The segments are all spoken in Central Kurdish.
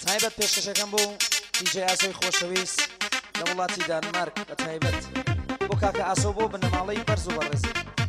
تایبەت پێشکەشەکەم بوو دیجێ ئاسۆی خۆشەویست لە وڵاتی دانمارک بە تایبەت بۆ کاکە ئاسۆ بۆ بنەماڵەی بەرز و بەڕێزی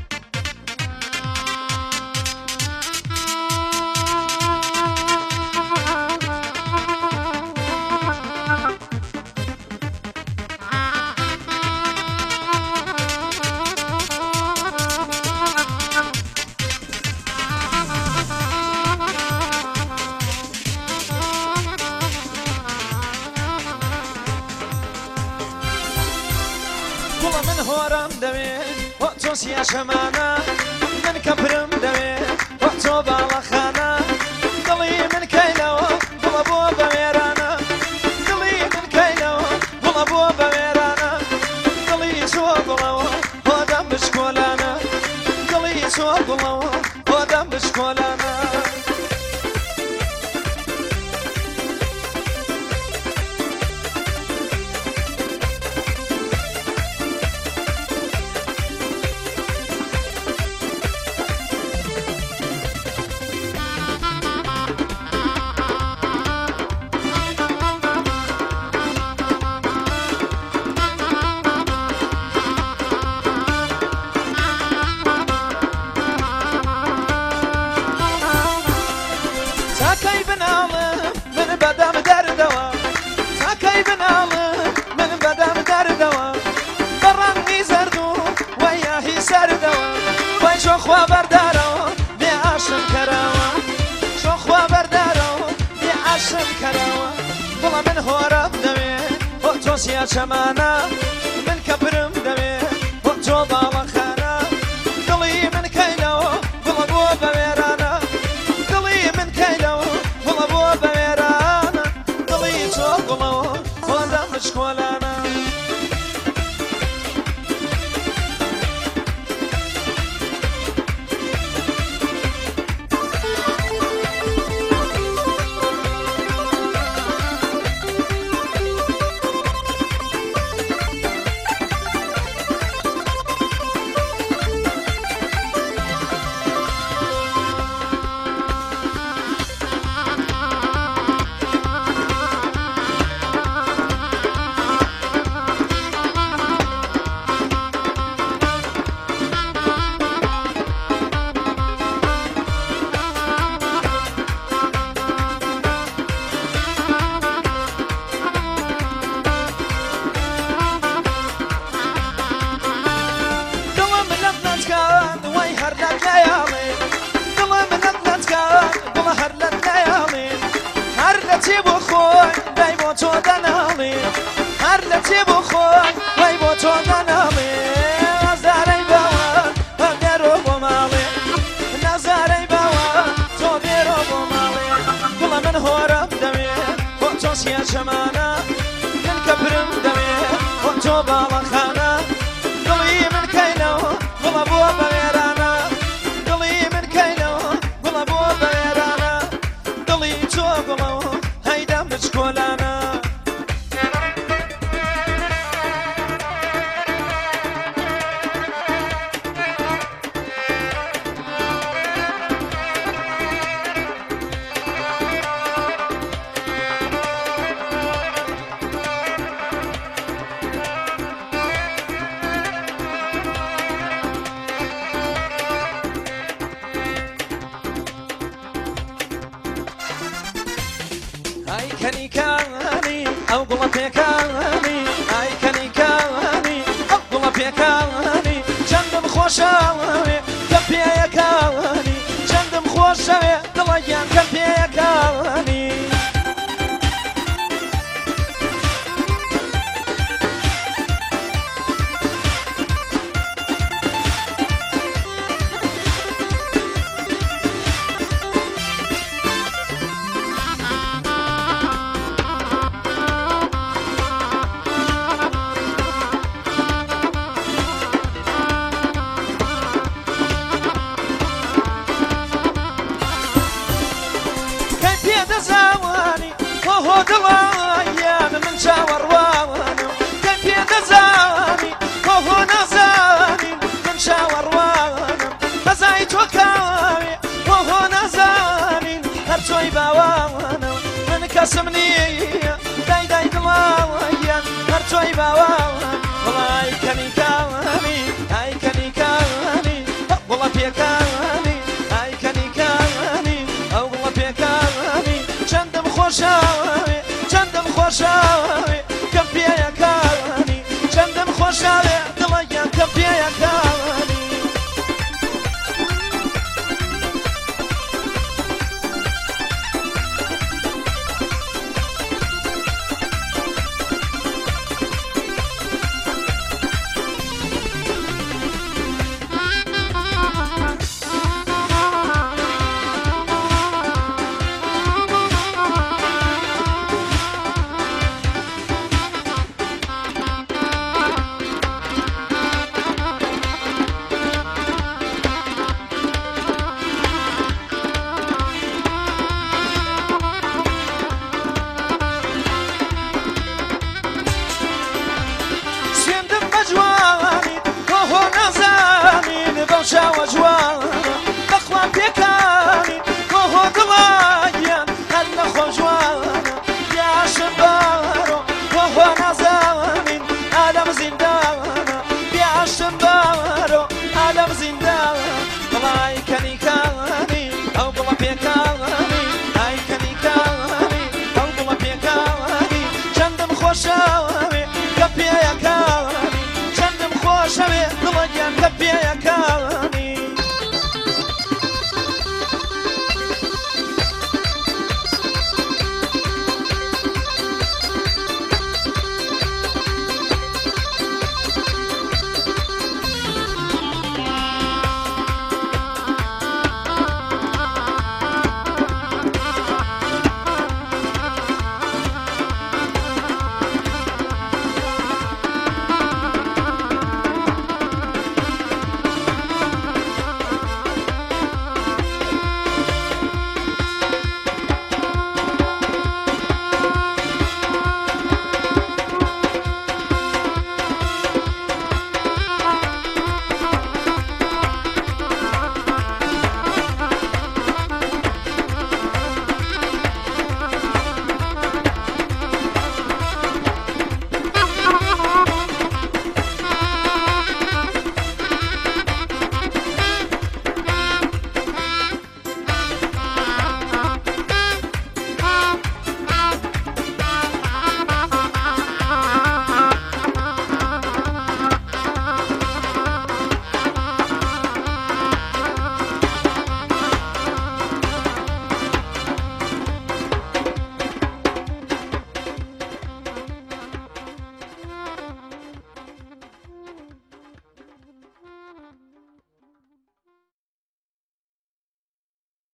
من هۆرم دەوێت بۆ تۆ سیاشەمانە من کەمپرم دەوێت بۆ تۆ باڵەخانە دڵی من کەیلەوە بڵە بۆ بەوێرانە دڵی من کەیلەوە بڵە بۆ بەوێرانە دڵی چۆ گوڵەوە بۆ دەم بشکۆلانە دڵی چۆ گوڵەوە بۆ دەم بشکۆلانە شۆخوا بەردارەوە بێ ئاشم کەراوە شۆخوا بەردارەوە بێ ئاشم کەراوە بڵە من هۆرەم دەوێت بۆ تۆ سیاچەمانە من کەپرم دەوێت بۆ تۆ باڵەخانە دڵی من کەیلەوە بڵە بۆ بەوێرانە دڵی من کەیلەوە بڵە بۆ بەوێرانە دڵی تۆ گوڵەوە بۆ دەم بشکۆلانە هەر لە چێ بۆ خۆی وای بۆ تۆ دەناڵێ نازارەی باوە بە دێرۆ بۆ ماڵێ نازارەی باوە تۆ دێرۆ بۆ ماڵێ گوڵە من هۆرەم دەوێت بۆ تۆ سیاچەمانە من کەپرم دەوێت بۆ تۆ باڵەخانە دڵی من کەیلەوە گوڵە بۆ بەوێرانە دڵی من کەیلەوە گوڵە بۆ بەوێرانە دڵی تۆ گوڵەوە هەیدەم بچکۆلانە ئای کەنیکانی ئەو گوڵە پێکانی ئای کەنیکانی ئەو گوڵە پێکانی چەندم خۆشەوێ کە پێیەکانی چەندم خۆشەوێ دڵەیان کە پێیەکانی desire. کەسم نییە دای دای دڵاوەیان هەرچۆی باوەوان وڵای کەنیکانی ئای کەنیکانی وڵە پێکانی ئای کەنیکانی ئەو وڵە پێکانی چەندم خۆشاوێ چەندم خۆشاوێ کەم پێیەکانی چەندم خۆشاوێ دڵەیان کەم پێیەکانی شاوە جوانە بەخوان پێکانی بۆهۆ دڵایان هەر نەخۆ جوانە پیاشم باوەڕۆ بۆهۆ نازانین ئالەم زیندانە پیاشم باوەڕۆ ئالەم زیندانە بەڵای کەنیکە